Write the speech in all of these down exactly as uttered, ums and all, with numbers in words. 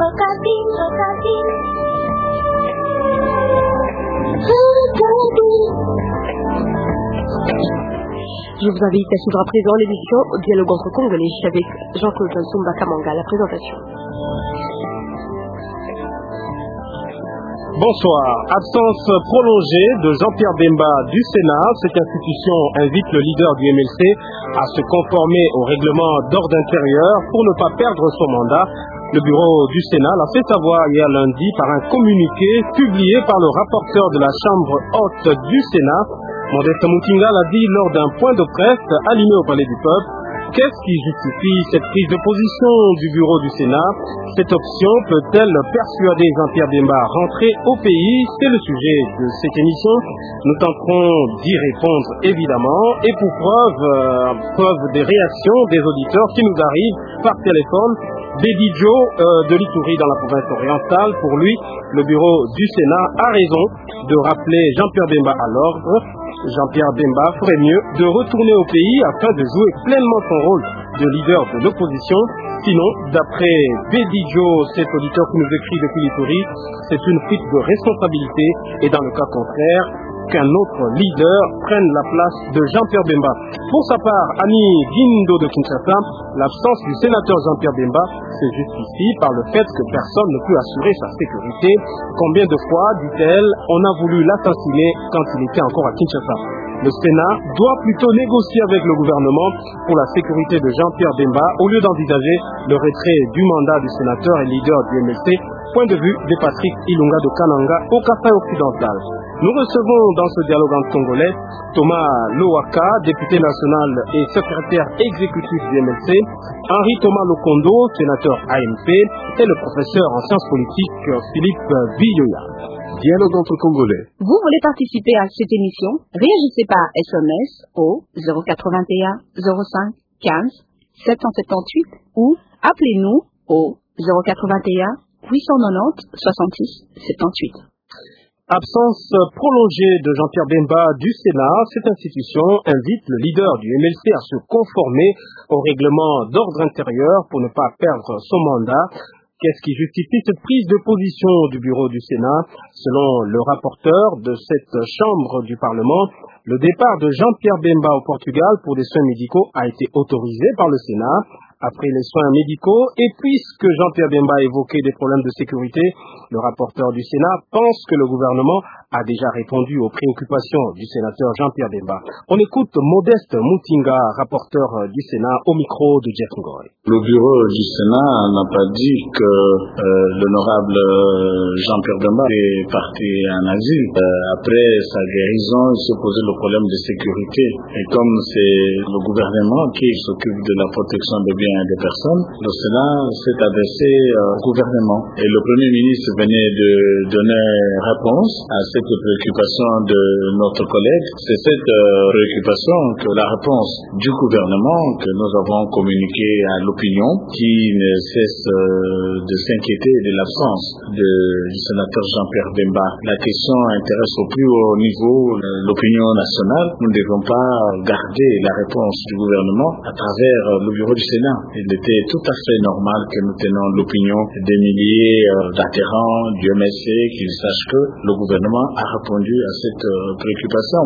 Je vous invite à suivre à présent l'émission Dialogue entre Congolais avec Jean-Claude Nsumba Kamanga, la présentation. Bonsoir. Absence prolongée de Jean-Pierre Bemba du Sénat. Cette institution invite le leader du M L C à se conformer au règlement d'ordre intérieur pour ne pas perdre son mandat. Le bureau du Sénat l'a fait savoir hier lundi par un communiqué publié par le rapporteur de la Chambre haute du Sénat. Modeste Moutinga l'a dit lors d'un point de presse animé au Palais du Peuple. Qu'est-ce qui justifie cette prise de position du bureau du Sénat? Cette option peut-elle persuader Jean-Pierre Bemba à rentrer au pays? C'est le sujet de cette émission. Nous tenterons d'y répondre évidemment. Et pour preuve, euh, preuve des réactions des auditeurs qui nous arrivent par téléphone, Bédi Joe euh, de l'Ituri dans la province orientale. Pour lui, le bureau du Sénat a raison de rappeler Jean-Pierre Bemba à l'ordre. Jean-Pierre Bemba ferait mieux de retourner au pays afin de jouer pleinement son rôle de leader de l'opposition. Sinon, d'après Bédi Joe, cet auditeur qui nous écrit depuis l'Ituri, c'est une fuite de responsabilité et dans le cas contraire, qu'un autre leader prenne la place de Jean-Pierre Bemba. Pour sa part, Annie Guindo de Kinshasa, l'absence du sénateur Jean-Pierre Bemba se justifie par le fait que personne ne peut assurer sa sécurité. Combien de fois, dit-elle, on a voulu l'assassiner quand il était encore à Kinshasa? Le Sénat doit plutôt négocier avec le gouvernement pour la sécurité de Jean-Pierre Bemba au lieu d'envisager le retrait du mandat du sénateur et leader du M L C. Point de vue de Patrick Ilunga de Kananga au Kasai occidental. Nous recevons dans ce dialogue en congolais Thomas Lowaka, député national et secrétaire exécutif du M L C, Henri Thomas Lokondo, sénateur A M P, et le professeur en sciences politiques Philippe Biyoya. Dialogue entre Congolais. Vous voulez participer à cette émission? Réagissez par S M S au zéro quatre-vingt-un zéro cinq quinze sept cent soixante-dix-huit ou appelez-nous au zéro quatre-vingt-un huit cent quatre-vingt-dix soixante-six soixante-dix-huit. Absence prolongée de Jean-Pierre Bemba du Sénat, cette institution invite le leader du M L C à se conformer au règlement d'ordre intérieur pour ne pas perdre son mandat. Qu'est-ce qui justifie cette prise de position du bureau du Sénat? Selon le rapporteur de cette chambre du Parlement, le départ de Jean-Pierre Bemba au Portugal pour des soins médicaux a été autorisé par le Sénat. Après les soins médicaux, et puisque Jean-Pierre Bemba a évoqué des problèmes de sécurité, le rapporteur du Sénat pense que le gouvernement a déjà répondu aux préoccupations du sénateur Jean-Pierre Bemba. On écoute Modeste Moutinga, rapporteur du Sénat, au micro de Jeff Ngoy. Le bureau du Sénat n'a pas dit que euh, l'honorable Jean-Pierre Bemba est parti en asile. Euh, après sa guérison, il se posait le problème de sécurité. Et comme c'est le gouvernement qui s'occupe de la protection des biens et des personnes, le Sénat s'est adressé euh, au gouvernement. Et le Premier ministre venait de donner réponse à cette préoccupation de notre collègue. C'est cette euh, préoccupation que la réponse du gouvernement que nous avons communiquée à l'opinion qui ne cesse euh, de s'inquiéter de l'absence de, du sénateur Jean-Pierre Bemba. La question intéresse au plus haut niveau l'opinion nationale. Nous ne devons pas garder la réponse du gouvernement à travers le bureau du Sénat. Il était tout à fait normal que nous tenions l'opinion des milliers d'adhérents du M L C qu'ils sachent que le gouvernement a répondu à cette préoccupation.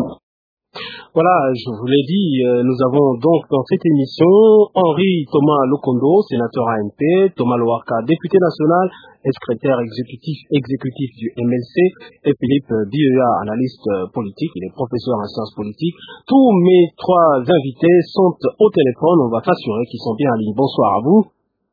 Voilà, je vous l'ai dit, nous avons donc dans cette émission Henri Thomas Lokondo, sénateur A M P, Thomas Lowaka, député national et secrétaire exécutif, exécutif du M L C, et Philippe Biyoya, analyste politique, il est professeur en sciences politiques. Tous mes trois invités sont au téléphone, on va s'assurer qu'ils sont bien en ligne. Bonsoir à vous.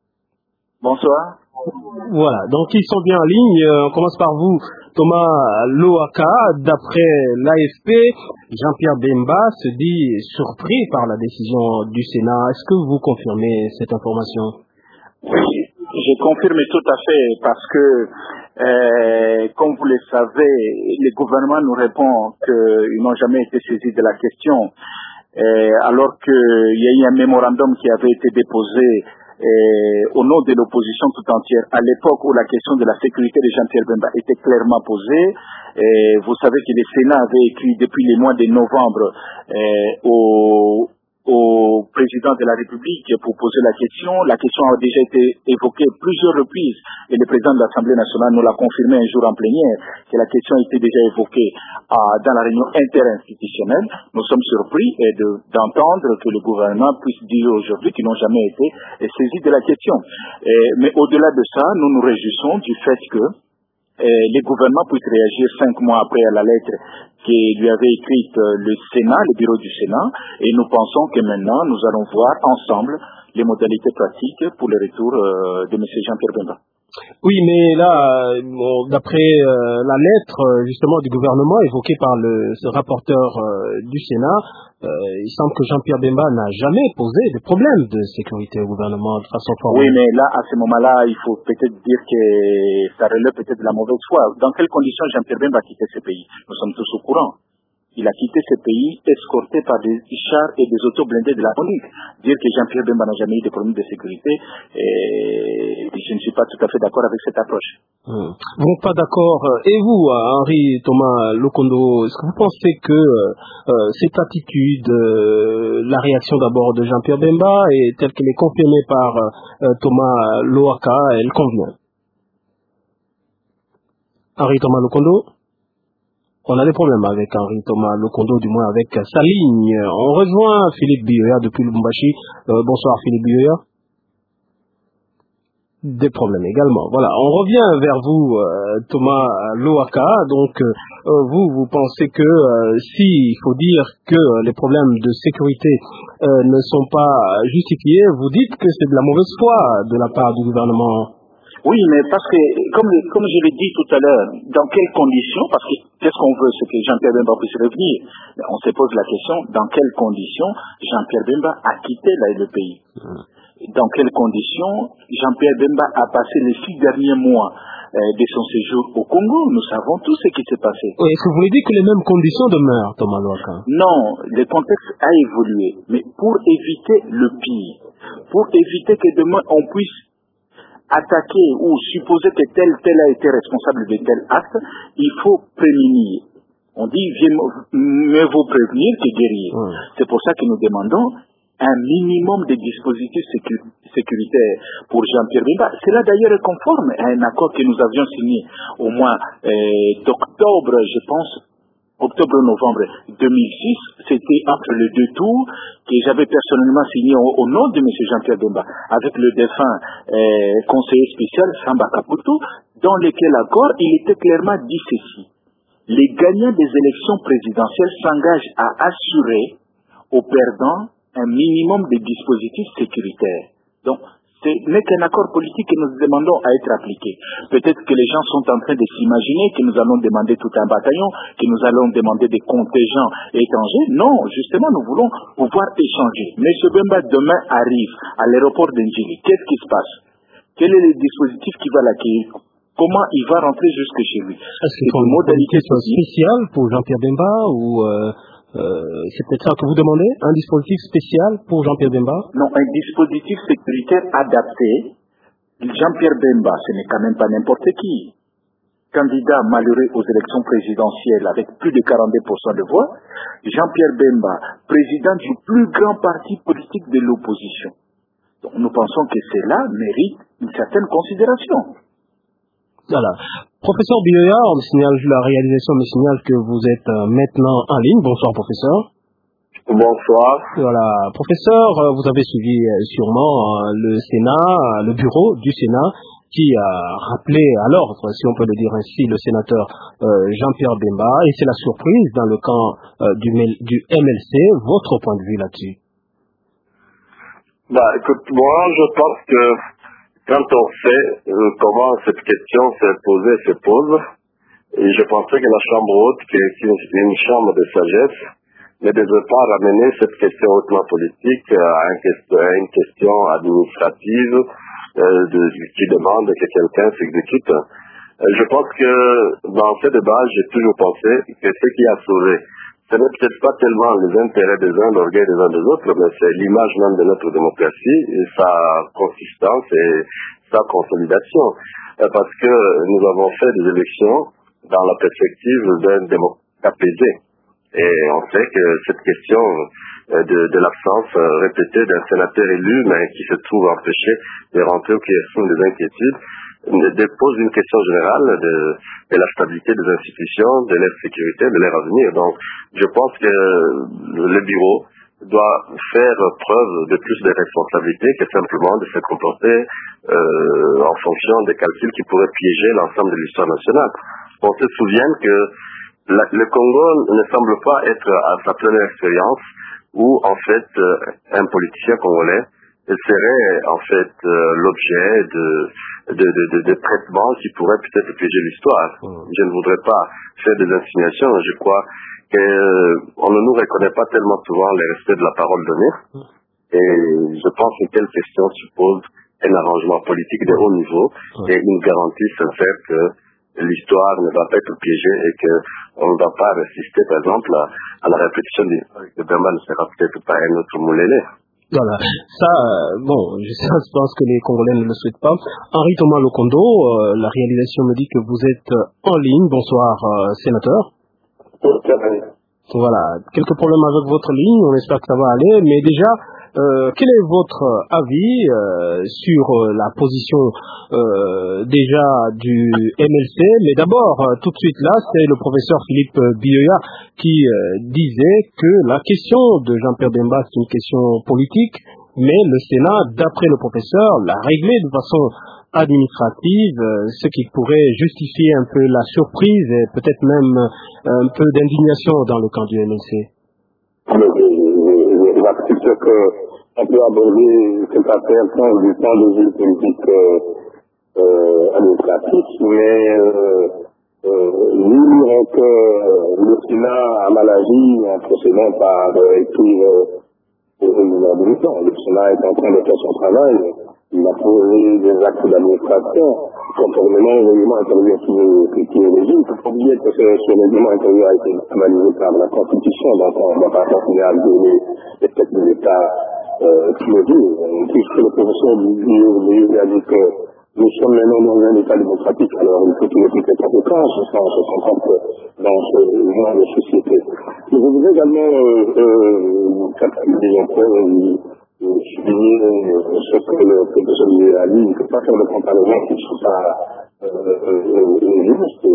Bonsoir. Voilà, donc ils sont bien en ligne. On commence par vous, Thomas Lowaka. D'après l'A F P, Jean-Pierre Bemba se dit surpris par la décision du Sénat. Est-ce que vous confirmez cette information? Oui, je confirme tout à fait parce que, euh, comme vous le savez, le gouvernement nous répond qu'ils n'ont jamais été saisis de la question, euh, alors qu'il y a eu un mémorandum qui avait été déposé Et au nom de l'opposition tout entière, à l'époque où la question de la sécurité de Jean-Pierre Bemba était clairement posée. Et vous savez que le Sénat avait écrit depuis les mois de novembre euh, au, au président de la République pour poser la question. La question a déjà été évoquée plusieurs reprises et le président de l'Assemblée nationale nous l'a confirmé un jour en plénière que la question a été déjà évoquée euh, dans la réunion interinstitutionnelle. Nous sommes surpris et de, d'entendre que le gouvernement puisse dire aujourd'hui qu'ils n'ont jamais été saisis de la question. Et, mais au-delà de ça, nous nous réjouissons du fait que euh, les gouvernements puissent réagir cinq mois après à la lettre qui lui avait écrite le Sénat, le bureau du Sénat, et nous pensons que maintenant nous allons voir ensemble les modalités pratiques pour le retour euh, de M. Jean-Pierre Bemba. Oui, mais là, bon, d'après euh, la lettre justement du gouvernement évoquée par le ce rapporteur euh, du Sénat, euh, il semble que Jean-Pierre Bemba n'a jamais posé de problème de sécurité au gouvernement de façon formelle. Oui, mais là, à ce moment-là, il faut peut-être dire que ça relève peut-être de la mauvaise foi. Dans quelles conditions Jean-Pierre Bemba a quitté ce pays? Nous sommes tous au courant. Il a quitté ce pays escorté par des chars et des autos blindés de la police. Dire que Jean-Pierre Bemba n'a jamais eu de problème de sécurité, et je ne suis pas tout à fait d'accord avec cette approche. Hum. Vous n'êtes pas d'accord. Et vous, Henri Thomas Lokondo, est-ce que vous pensez que euh, cette attitude, euh, la réaction d'abord de Jean-Pierre Bemba, et telle qu'elle est confirmée par euh, Thomas Loaka, elle convient? Henri Thomas Lokondo? On a des problèmes avec Henri Thomas Lokondo, du moins avec sa ligne. On rejoint Philippe Bioya depuis Lubumbashi. Euh, bonsoir Philippe Bioya. Des problèmes également. Voilà, on revient vers vous, euh, Thomas Loaka. Donc, euh, vous, vous pensez que euh, si il faut dire que euh, les problèmes de sécurité euh, ne sont pas justifiés, vous dites que c'est de la mauvaise foi de la part du gouvernement? Oui, mais parce que, comme, comme je l'ai dit tout à l'heure, dans quelles conditions, parce que qu'est-ce qu'on veut, c'est que Jean-Pierre Bemba puisse revenir. On se pose la question, dans quelles conditions Jean-Pierre Bemba a quitté là, le pays? Dans quelles conditions Jean-Pierre Bemba a passé les six derniers mois euh, de son séjour au Congo? Nous savons tout ce qui s'est passé. Oui, est-ce que vous voulez dire que les mêmes conditions demeurent, Thomas Loaka? Non, le contexte a évolué, mais pour éviter le pire, pour éviter que demain on puisse attaquer ou supposer que tel tel a été responsable de tel acte, il faut prévenir. On dit mieux vaut prévenir que guérir. Mmh. C'est pour ça que nous demandons un minimum de dispositifs sécu- sécuritaires pour Jean-Pierre Bemba. Cela d'ailleurs est conforme à un accord que nous avions signé au mois euh, d'octobre, je pense, octobre-novembre deux mille six, c'était entre les deux tours que j'avais personnellement signé au, au nom de M. Jean-Pierre Bemba avec le défunt euh, conseiller spécial Samba Kaputu, dans lequel accord il était clairement dit ceci: les gagnants des élections présidentielles s'engagent à assurer aux perdants un minimum de dispositifs sécuritaires. Donc, ce n'est qu'un accord politique que nous demandons à être appliqué. Peut-être que les gens sont en train de s'imaginer que nous allons demander tout un bataillon, que nous allons demander des contingents étrangers. Non, justement, nous voulons pouvoir échanger. M. Bemba demain arrive à l'aéroport d'Ndjili. Qu'est-ce qui se passe? Quel est le dispositif qui va l'accueillir? Comment il va rentrer jusque chez lui? Est-ce qu'il faut une modalité spéciale pour Jean-Pierre Bemba ou euh... Euh, c'est peut-être ça que vous demandez, un dispositif spécial pour Jean-Pierre Bemba? Non, un dispositif sécuritaire adapté. Jean-Pierre Bemba, ce n'est quand même pas n'importe qui. Candidat malheureux aux élections présidentielles avec plus de quarante-deux pour cent de voix. Jean-Pierre Bemba, président du plus grand parti politique de l'opposition. Donc nous pensons que cela mérite une certaine considération. Voilà. Professeur Bioya, on me signale, la réalisation me signale que vous êtes euh, maintenant en ligne. Bonsoir, professeur. Bonsoir. Voilà. Professeur, euh, vous avez suivi euh, sûrement euh, le Sénat, euh, le bureau du Sénat, qui a rappelé à l'ordre, si on peut le dire ainsi, le sénateur euh, Jean-Pierre Bemba, et c'est la surprise dans le camp euh, du, du M L C. Votre point de vue là-dessus? Bah, écoute, moi, je pense que quand on sait euh, comment cette question s'est posée, se pose, et je pensais que la Chambre haute, qui est une, une chambre de sagesse, ne devait pas ramener cette question hautement politique à, un, à une question administrative euh, de, qui demande que quelqu'un s'exécute. Euh, je pense que dans ce débat, j'ai toujours pensé que ce qui a sauvé, ce n'est peut-être pas tellement les intérêts des uns, l'orgueil des uns des autres, mais c'est l'image même de notre démocratie et sa consistance et sa consolidation. Euh, parce que nous avons fait des élections dans la perspective d'un démocrate apaisé. Et on sait que cette question de, de l'absence répétée d'un sénateur élu, mais qui se trouve empêché de rentrer ou qui exprime des inquiétudes, dépose une question générale de, de la stabilité des institutions, de leur sécurité, de leur avenir. Donc, je pense que le bureau doit faire preuve de plus de responsabilité que simplement de se comporter euh, en fonction des calculs qui pourraient piéger l'ensemble de l'histoire nationale. On se souvient que la, le Congo ne semble pas être à sa pleine expérience où, en fait, euh, un politicien congolais serait, en fait, euh, l'objet de, de, de, de, de traitements qui pourraient peut-être piéger l'histoire. Mmh. Je ne voudrais pas faire des insinuations. Je crois qu'on euh, ne nous reconnaît pas tellement souvent le respect de la parole donnée. Mmh. Et je pense que telle question suppose un arrangement politique de haut niveau mmh. et une garantie sincère que l'histoire ne va pas être piégée et qu'on ne va pas assister, par exemple, à, à la répétition de l'histoire que Bemba ne sera peut-être pas un autre Moulélé. Voilà, ça, euh, bon, je, je pense que les Congolais ne le souhaitent pas. Henri Thomas Lokondo, euh, la réalisation me dit que vous êtes en ligne. Bonsoir, euh, sénateur. Voilà, quelques problèmes avec votre ligne, on espère que ça va aller, mais déjà, euh, quel est votre avis euh, sur euh, la position euh, déjà du M L C? Mais d'abord, euh, tout de suite là, c'est le professeur Philippe Bioya qui euh, disait que la question de Jean-Pierre Bemba, c'est une question politique, mais le Sénat, d'après le professeur, l'a réglé de façon administrative, euh, ce qui pourrait justifier un peu la surprise et peut-être même euh, un peu d'indignation dans le camp du M L C. C'est sûr qu'on peut aborder cette affaire sans du temps de vue politique euh, euh, administratif, mais euh, euh, nous que le Sénat a mal agi en procédant par euh, écrire euh, au président de l'État. Le Sénat est en train de faire son travail. Il a posé des actes d'administration conformément au règlement intérieur qui est régime. Il ne faut pas oublier que ce règlement intérieur a été analysé par la Constitution, donc on ne va pas continuer à donner les têtes de l'État euh, tous les jours. Puisque le professeur Bioya a dit que nous sommes maintenant dans un État démocratique, alors il faut qu'il y ait toutes les conséquences, ça on se comprend que dans ce genre de société. Je voudrais également, euh, euh, disons quoi, souligner ce que le professeur Bioya a dit, il ne faut pas faire de comparaison qui ne soit pas juste.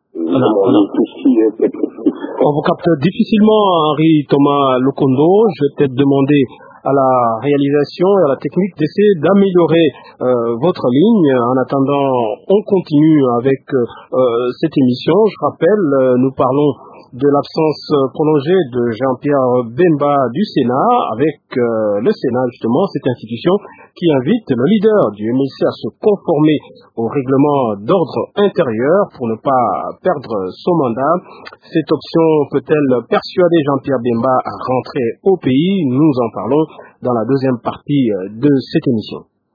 On vous capte difficilement, Henri Thomas Lokondo. Je vais peut-être demander à la réalisation et à la technique d'essayer d'améliorer euh, votre ligne. En attendant, on continue avec euh, cette émission. Je rappelle, euh, nous parlons de l'absence prolongée de Jean-Pierre Bemba du Sénat, avec euh, le Sénat justement, cette institution qui invite le leader du M L C à se conformer au règlement d'ordre intérieur pour ne pas perdre son mandat. Cette option peut-elle persuader Jean-Pierre Bemba à rentrer au pays? Nous en parlons dans la deuxième partie de cette émission.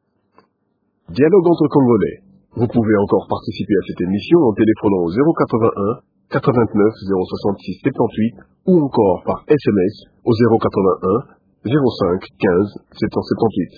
Dialogue entre Congolais. Vous pouvez encore participer à cette émission en téléphonant au zéro quatre-vingt-un quatre-vingt-neuf zéro soixante-six soixante-dix-huit ou encore par S M S au zéro quatre-vingt-un zéro cinq quinze sept cent soixante-dix-huit.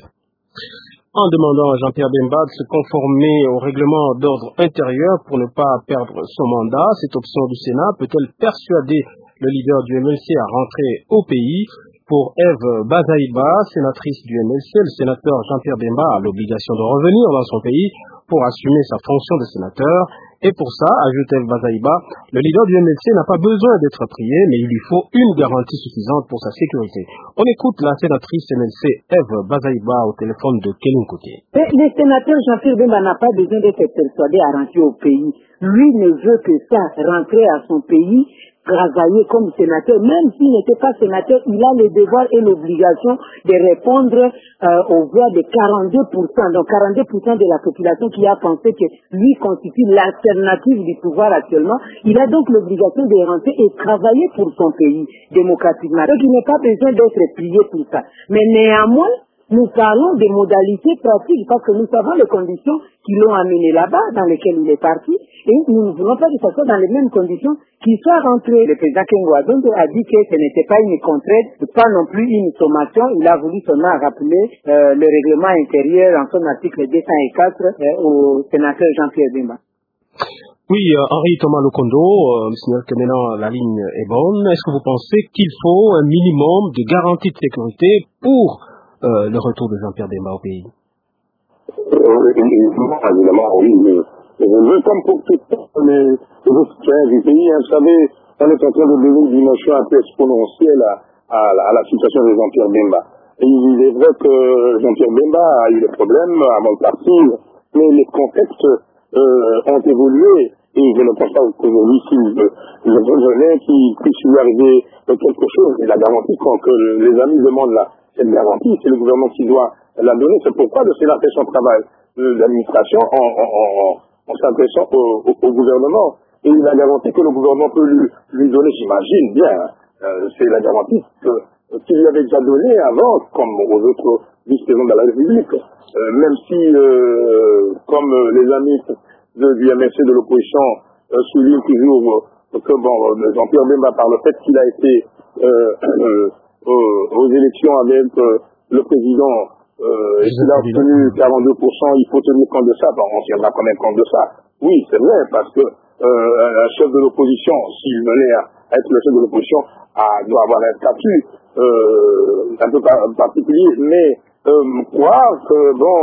En demandant à Jean-Pierre Bemba de se conformer au règlement d'ordre intérieur pour ne pas perdre son mandat, cette option du Sénat peut-elle persuader le leader du M L C à rentrer au pays? Pour Ève Bazaïba, sénatrice du M L C, le sénateur Jean-Pierre Bemba a l'obligation de revenir dans son pays pour assumer sa fonction de sénateur. Et pour ça, ajoute Ève Bazaïba, le leader du M L C n'a pas besoin d'être prié, mais il lui faut une garantie suffisante pour sa sécurité. On écoute la sénatrice M L C Ève Bazaïba au téléphone de Kéline Côté. Le sénateur Jean-Pierre Bemba n'a pas besoin d'être persuadé à rentrer au pays. Lui ne veut que ça, rentrer à son pays, travailler comme sénateur. Même s'il n'était pas sénateur, il a le devoir et l'obligation de répondre euh, aux voix de quarante-deux pour cent. Donc quarante-deux pour cent de la population qui a pensé que lui constitue l'alternative du pouvoir actuellement. Il a donc l'obligation de rentrer et travailler pour son pays démocratiquement. Donc il n'a pas besoin d'être plié pour ça. Mais néanmoins, nous parlons des modalités pratiques parce que nous savons les conditions qui l'ont amené là-bas, dans lesquelles il est parti, et nous ne voulons pas que ce soit dans les mêmes conditions qu'il soit rentré. Le président Kengoadondo a dit que ce n'était pas une contrainte, pas non plus une sommation. Il a voulu seulement rappeler euh, le règlement intérieur en son article deux cent quatre euh, au sénateur Jean-Pierre Bemba. Oui, euh, Henri Thomas Lokondo, euh, signale que maintenant la ligne est bonne. Est-ce que vous pensez qu'il faut un minimum de garantie de sécurité pour euh, le retour de Jean-Pierre Bemba au pays? Euh, évidemment, oui. Mais, mais je veux comme pour toutes les, les autres citoyens du pays, hein, vous savez, on est en train de donner une dimension un peu exponentielle à, à, à la situation de Jean-Pierre Bemba. Et il est vrai que Jean-Pierre Bemba a eu des problèmes avant de partir, mais les contextes euh, ont évolué. Et je ne pense pas qu'aujourd'hui, si je, je venais qu'il puisse lui arriver quelque chose, et la garantie quand que les amis demandent là, cette garantie, c'est le gouvernement qui doit la donner. C'est pourquoi le Sénat fait son travail de l'administration en, en, en, en s'adressant au, au, au gouvernement. Et il a garanti que le gouvernement peut lui, lui donner, j'imagine bien, euh, c'est la garantie que qu'il lui avait déjà donné avant, comme aux autres vice-présidents de la République. Euh, même si, euh, comme euh, les amis de, du M L C de l'opposition euh, soulignent toujours euh, que bon, euh, Jean-Pierre Bemba, par le fait qu'il a été euh, euh, euh, aux élections avec euh, le président euh, et qu'il a obtenu quarante-deux pour cent, il faut tenir compte de ça. Bon, on tiendra quand même compte de ça. Oui, c'est vrai, parce que euh, un chef de l'opposition, s'il venait à être le chef de l'opposition, a, doit avoir un statut euh, un peu particulier, mais euh, croire que bon,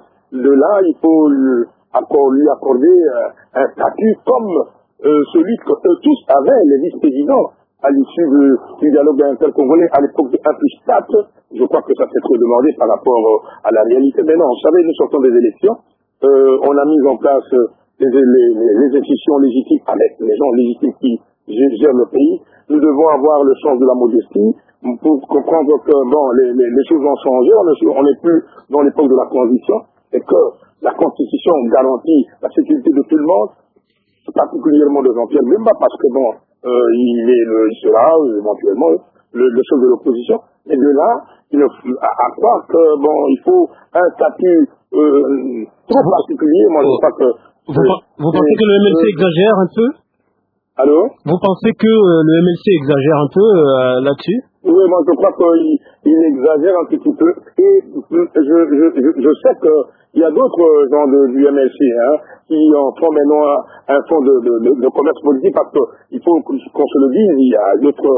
de là, il faut lui, accord, lui accorder euh, un statut comme euh, celui que eux tous avaient, les vice-présidents, à l'issue du, du dialogue intercongolais à l'époque de un plus quatre. Je crois que ça s'est trop demandé par rapport euh, à la réalité. Mais non, vous savez, nous sortons des élections, euh, on a mis en place euh, les, les, les institutions légitimes avec les gens légitimes qui gèrent le pays. Nous devons avoir le sens de la modestie pour comprendre que bon, les, les, les choses ont changé, on n'est plus dans l'époque de la transition et que la Constitution garantit la sécurité de tout le monde, particulièrement de Jean-Pierre Bemba, parce que bon, euh, il, est le, il sera éventuellement le, le chef de l'opposition. Et de là, il, à, à croire que bon, il faut un statut euh, trop particulier. Moi, je crois que vous, euh, vous pensez que le M L C euh, exagère un peu? Allô? Vous pensez que euh, le M L C exagère un peu euh, là-dessus? Oui, moi je crois qu'il il exagère un petit peu. Et je, je, je, je sais qu'il y a d'autres gens de, du M L C hein, qui en font maintenant un, un fonds de, de, de, de commerce politique, parce qu'il faut qu'on se le dise, il y a d'autres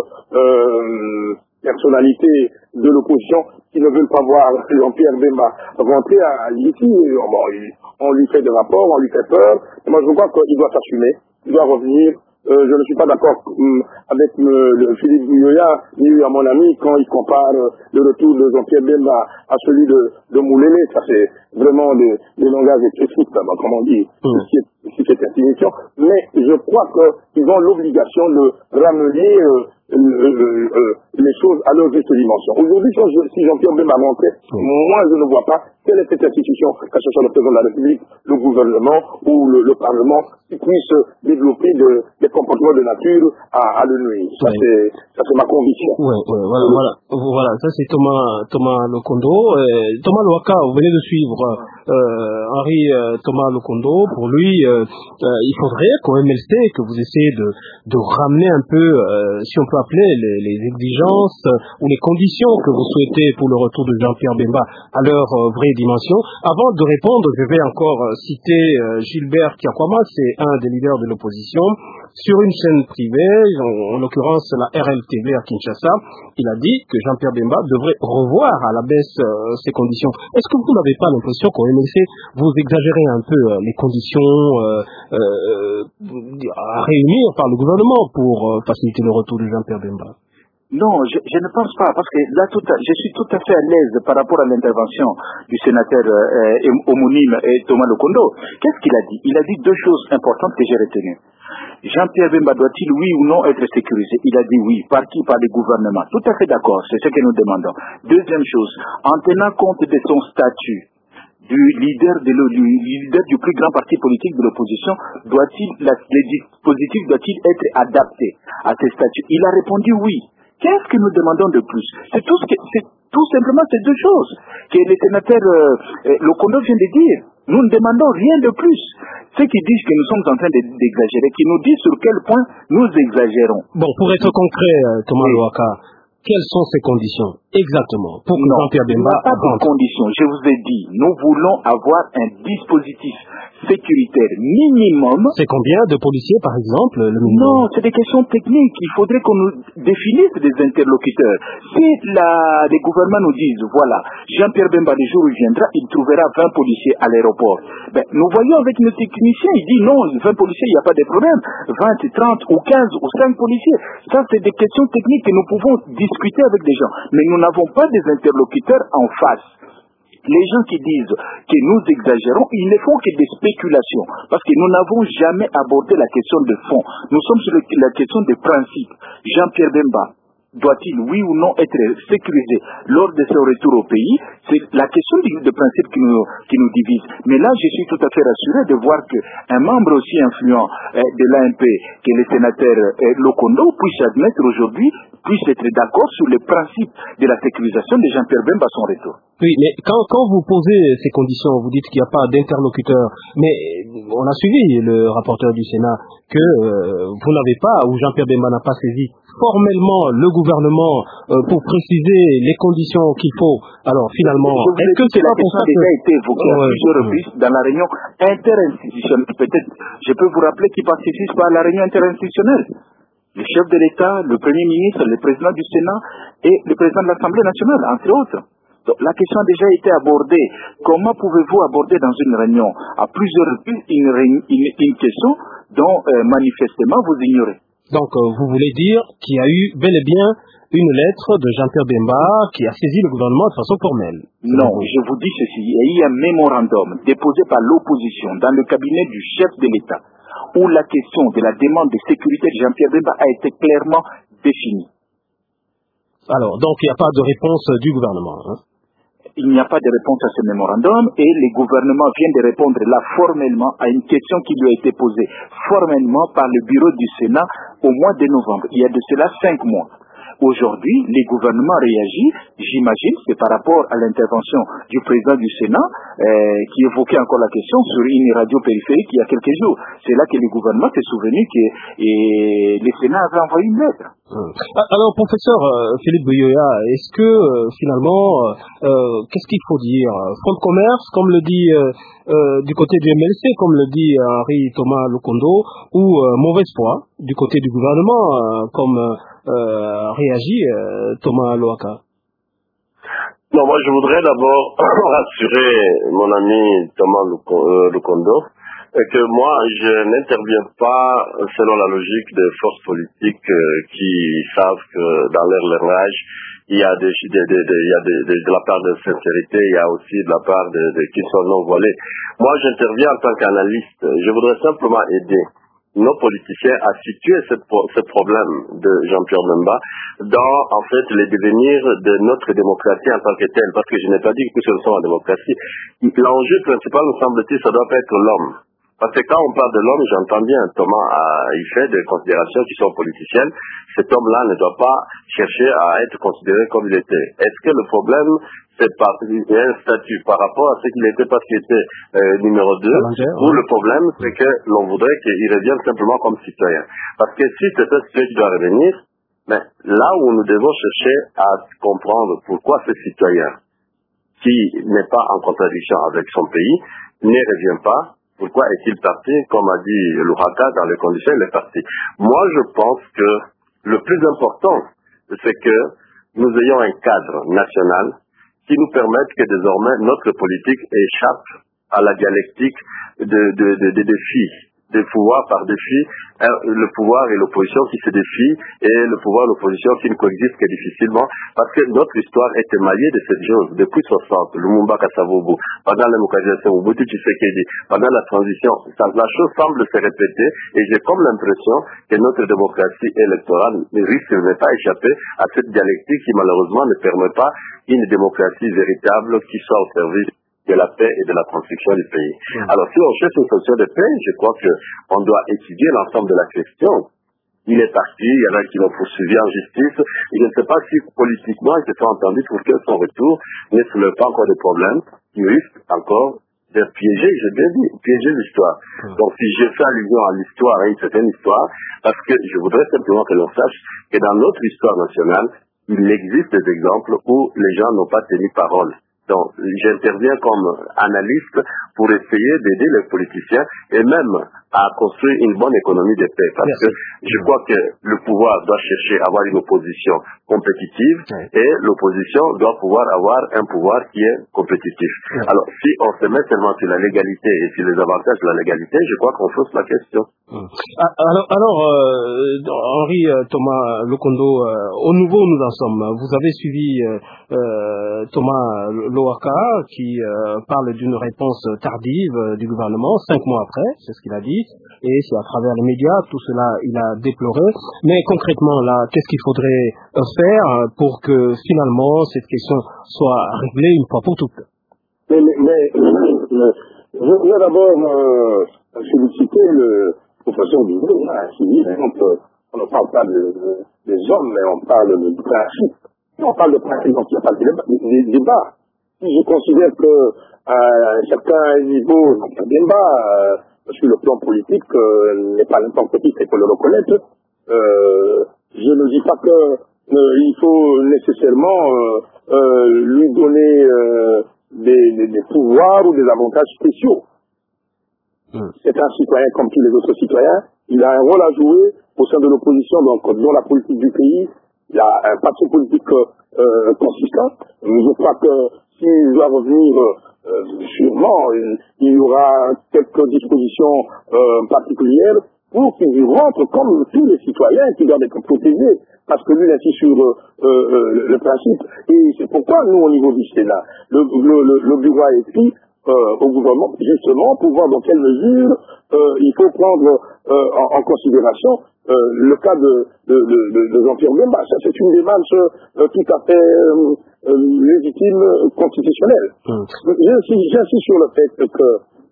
euh, personnalités de l'opposition qui ne veulent pas voir Jean-Pierre Bemba rentrer à l'I T I. Bon, on lui fait des rapports, on lui fait peur. Et moi je crois qu'il doit s'assumer, il doit revenir. Euh, je ne suis pas d'accord um, avec euh, le Philippe Bouyoya, ni à mon ami, quand il compare euh, le retour de Jean-Pierre Bemba à, à celui de, de Moulélé. Ça, c'est vraiment des, des langages écrits, comme on dit, mmh. ce qui est, ce qui est insignifiant. Mais je crois qu'ils ont l'obligation de ramener euh, euh, euh, euh, les choses à leur juste dimension. Aujourd'hui, si Jean-Pierre Bemba rentrait, mmh. moi, je ne vois pas quelle est cette institution, que ce soit le président de la République, le gouvernement ou le, le Parlement, qui puisse développer de, des comportements de nature à, à le nuire. Ça, oui. c'est, ça, c'est ma conviction. Oui, oui, voilà, voilà, voilà, ça c'est Thomas, Thomas Lokondo. Euh, Thomas Louaka, vous venez de suivre euh, Henri euh, Thomas Lokondo. Pour lui, euh, euh, il faudrait qu'au M L C, que vous essayez de, de ramener un peu, euh, si on peut appeler, les, les exigences euh, ou les conditions que vous souhaitez pour le retour de Jean-Pierre Bemba à leur euh, vraie dimension. Avant de répondre, je vais encore euh, citer euh, Gilbert Kiakwama, c'est un des leaders de l'opposition, sur une chaîne privée, en, en l'occurrence la R L T V à Kinshasa. Il a dit que Jean-Pierre Bemba devrait revoir à la baisse euh, ses conditions. Est-ce que vous n'avez pas l'impression qu'au M L C, vous exagérez un peu euh, les conditions euh, euh, à réunir par le gouvernement pour euh, faciliter le retour de Jean-Pierre Bemba? Non, je, je ne pense pas, parce que là, tout à, je suis tout à fait à l'aise par rapport à l'intervention du sénateur euh, homonyme et Thomas Lokondo. Qu'est-ce qu'il a dit? Il a dit deux choses importantes que j'ai retenues. Jean-Pierre Bemba doit-il, oui ou non, être sécurisé? Il a dit oui. Par qui? Par les gouvernements. Tout à fait d'accord, c'est ce que nous demandons. Deuxième chose, en tenant compte de son statut, du leader, de le, du leader du plus grand parti politique de l'opposition, doit-il, la, les dispositifs doit-il être adaptés à ce statut? Il a répondu oui. Qu'est-ce que nous demandons de plus? C'est tout, ce que, c'est tout simplement ces deux choses que le sénateur euh, Lokondo vient de dire. Nous ne demandons rien de plus. Ceux qui disent que nous sommes en train d'exagérer, qui nous disent sur quel point nous exagérons. Bon, pour être concret, euh, Thomas oui. Louaka, quelles sont ces conditions exactement pour que Jean-Pierre Bemba rentre? Il n'y a pas de conditions. Je vous ai dit, nous voulons avoir un dispositif sécuritaire minimum. C'est combien de policiers, par exemple, le minimum? Non, c'est des questions techniques. Il faudrait qu'on nous définisse des interlocuteurs. Si la, les gouvernements nous disent, voilà, Jean-Pierre Bemba, le jour où il viendra, il trouvera vingt policiers à l'aéroport. Ben, nous voyons avec nos techniciens, il dit non, vingt policiers, il n'y a pas de problème. vingt, trente ou quinze ou cinq policiers. Ça, c'est des questions techniques que nous pouvons discuter avec des gens. Mais nous n'avons pas des interlocuteurs en face. Les gens qui disent que nous exagérons, ils ne font que des spéculations. Parce que nous n'avons jamais abordé la question de fond. Nous sommes sur la question de principe. Jean-Pierre Bemba doit-il, oui ou non, être sécurisé lors de son retour au pays? C'est la question de, de principe qui nous, qui nous divise. Mais là, je suis tout à fait rassuré de voir qu'un membre aussi influent euh, de l'A M P, que le sénateur euh, Lokondo, puisse admettre aujourd'hui, puisse être d'accord sur le principe de la sécurisation de Jean-Pierre Bemba à son retour. Oui, mais quand, quand vous posez ces conditions, vous dites qu'il n'y a pas d'interlocuteur, mais on a suivi le rapporteur du Sénat que euh, vous n'avez pas, ou Jean-Pierre Bemba n'a pas saisi formellement le gouvernement euh, pour préciser les conditions qu'il faut. Alors finalement, est-ce que c'est la pas pour question ça a déjà que... été évoquée à plusieurs reprises dans la réunion interinstitutionnelle? Peut-être, je peux vous rappeler qui participe à la réunion interinstitutionnelle. Le chef de l'État, le Premier ministre, le président du Sénat et le président de l'Assemblée nationale, entre autres. Donc, la question a déjà été abordée. Comment pouvez-vous aborder dans une réunion à plusieurs reprises une, une, une question dont euh, manifestement vous ignorez? Donc euh, vous voulez dire qu'il y a eu bel et bien une lettre de Jean-Pierre Bemba qui a saisi le gouvernement de façon formelle? Non, je vous dis ceci. Il y a eu un mémorandum déposé par l'opposition dans le cabinet du chef de l'État où la question de la demande de sécurité de Jean-Pierre Bemba a été clairement définie. Alors, donc il n'y a pas de réponse du gouvernement, hein? Il n'y a pas de réponse à ce mémorandum et le gouvernement vient de répondre là formellement à une question qui lui a été posée formellement par le bureau du Sénat au mois de novembre. Il y a de cela cinq mois. Aujourd'hui, les gouvernements réagissent, j'imagine, c'est par rapport à l'intervention du président du Sénat euh, qui évoquait encore la question sur une radio périphérique il y a quelques jours. C'est là que le gouvernement s'est souvenu que et le Sénat avait envoyé une lettre. Alors, professeur euh, Philippe Buyoya, est-ce que euh, finalement, euh, qu'est-ce qu'il faut dire? Front de commerce, comme le dit euh, euh, du côté du M L C, comme le dit Henri Thomas Lokondo, ou euh, mauvaise foi du côté du gouvernement, euh, comme euh, réagit euh, Thomas Loaka? Non, moi je voudrais d'abord rassurer mon ami Thomas Lokondo que moi je n'interviens pas selon la logique des forces politiques qui savent que dans leur langage il y a des, des, des, des, il y a des, des, de la part de sincérité, il y a aussi de la part de, de qui sont non voilés. Moi j'interviens en tant qu'analyste. Je voudrais simplement aider nos politiciens à situer ce, ce problème de Jean-Pierre Bemba dans, en fait, les devenirs de notre démocratie en tant que telle, parce que je n'ai pas dit que ce sont en démocratie. L'enjeu principal, me semble-t-il, ça doit pas être l'homme. Parce que quand on parle de l'homme, j'entends bien, Thomas a, il fait des considérations qui sont politiciennes. Cet homme-là ne doit pas chercher à être considéré comme il était. Est-ce que le problème, c'est par un statut par rapport à ce qu'il était parce qu'il était euh, numéro deux, ou le problème, c'est que l'on voudrait qu'il revienne simplement comme citoyen. Parce que si c'est un citoyen qui doit revenir, mais là où nous devons chercher à comprendre pourquoi ce citoyen, qui n'est pas en contradiction avec son pays, ne revient pas, pourquoi est-il parti? Comme a dit Louraka, dans les conditions, il est parti. Moi, je pense que le plus important, c'est que nous ayons un cadre national qui nous permette que désormais notre politique échappe à la dialectique de, de, de, de défis, des pouvoirs par défi, hein, le pouvoir et l'opposition qui se défient et le pouvoir et l'opposition qui ne coexistent que difficilement, parce que notre histoire est émaillée de cette chose. Depuis soixante, Lumumba Kasavubu, pendant la démocratisation, Mobutu Tshisekedi, pendant la transition, ça, la chose semble se répéter et j'ai comme l'impression que notre démocratie électorale risque de ne pas échapper à cette dialectique qui malheureusement ne permet pas une démocratie véritable qui soit au service de la paix et de la construction du pays. Mmh. Alors, si on cherche une solution de paix, je crois qu'on doit étudier l'ensemble de la question. Il est parti, il y en a qui l'ont poursuivi en justice. Et je ne sais pas si politiquement ils se sont entendus pour que son retour ne soulève pas encore de problèmes qui risquent encore de piéger, j'ai bien dit, piéger l'histoire. Mmh. Donc, si je fais allusion à l'histoire, à une certaine histoire, parce que je voudrais simplement que l'on sache que dans notre histoire nationale, il existe des exemples où les gens n'ont pas tenu parole. question. J'interviens comme analyste pour essayer d'aider les politiciens et même à construire une bonne économie de paix. Parce Merci. que je crois que le pouvoir doit chercher à avoir une opposition compétitive oui. et l'opposition doit pouvoir avoir un pouvoir qui est compétitif. Oui. Alors, si on se met seulement sur la légalité et sur les avantages de la légalité, je crois qu'on fausse la question. Hum. Alors, alors euh, Henri euh, Thomas Lokondo, euh, au nouveau nous en sommes. Vous avez suivi euh, euh, Thomas Lowaka qui euh, parle d'une réponse tardive euh, du gouvernement, cinq mois après, c'est ce qu'il a dit, et c'est à travers les médias, tout cela il a déploré. Mais concrètement, là, qu'est-ce qu'il faudrait faire pour que finalement cette question soit réglée une fois pour toutes? Mais, mais, mais euh, je voudrais d'abord euh, féliciter le professeur Dubé, hein, qui dit on ne parle pas de, de, des hommes, mais on parle de principe. On parle de principe, donc il n'y a pas de débat. Je considère que à un certain niveau, donc un débat euh, sur le plan politique euh, n'est pas n'importe qui, il faut le reconnaître. Euh, je ne dis pas que euh, il faut nécessairement euh, euh, lui donner euh, des, des, des pouvoirs ou des avantages spéciaux. Mmh. C'est un citoyen comme tous les autres citoyens. Il a un rôle à jouer au sein de l'opposition, donc dans la politique du pays. Il a un parti politique euh, consistant. Je crois que s'il doit revenir, euh, sûrement, il, il y aura quelques dispositions euh, particulières pour qu'il rentre comme tous les citoyens qui doivent être protégés, parce que lui il insiste sur euh, euh, le principe. Et c'est pourquoi nous, au niveau du Sénat, le, le, le, le bureau a écrit Euh, au gouvernement, justement, pour voir dans quelle mesure euh, il faut prendre euh, en, en considération euh, le cas de, de, de, de, de Jean-Pierre Bemba. Ça, c'est une démarche euh, tout à fait euh, euh, légitime, constitutionnelle. Mmh. J'insiste, j'insiste sur le fait que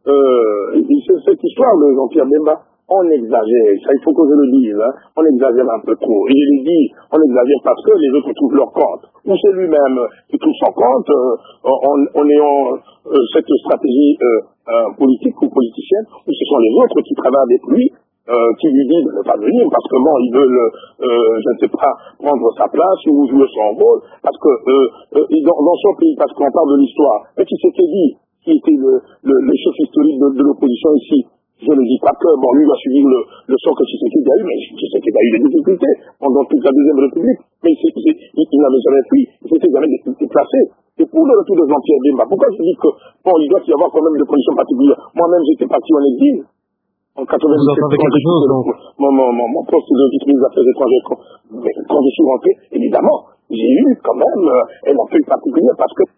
euh, cette histoire de Jean-Pierre Bemba, on exagère, ça il faut que je le dise, hein, on exagère un peu trop. Et je le dis, on exagère parce que les autres trouvent leur compte. Ou c'est lui-même qui trouve son compte euh, en, en ayant euh, cette stratégie euh, euh, politique ou politicienne, ou ce sont les autres qui travaillent avec lui, euh, qui lui disent de ne pas venir parce que bon, ils veulent, euh, je ne sais pas, prendre sa place ou jouer son rôle, parce que euh, euh, dans, dans son pays, parce qu'on parle de l'histoire, et qui s'était dit, qui était le, le, le chef historique de, de l'opposition ici, je ne dis pas que, bon, lui doit subir le, le sort que Tshisekedi a eu, mais Tshisekedi a eu des difficultés pendant toute la Deuxième République, mais c'est, c'est, il, il n'avait jamais fui, il s'était jamais déplacé. Et pour le retour de Jean-Pierre Bemba, pourquoi je dis que, bon, il doit y avoir quand même des conditions particulières. Moi-même, j'étais parti en exil, en quatre-vingt-dix-sept. Vous entendez quelque chose, donc? Mon, mon, mon, mon poste de vice-ministre des Affaires étrangères, quand, quand je suis rentré, évidemment, j'ai eu quand même euh, un accueil particulier parce que...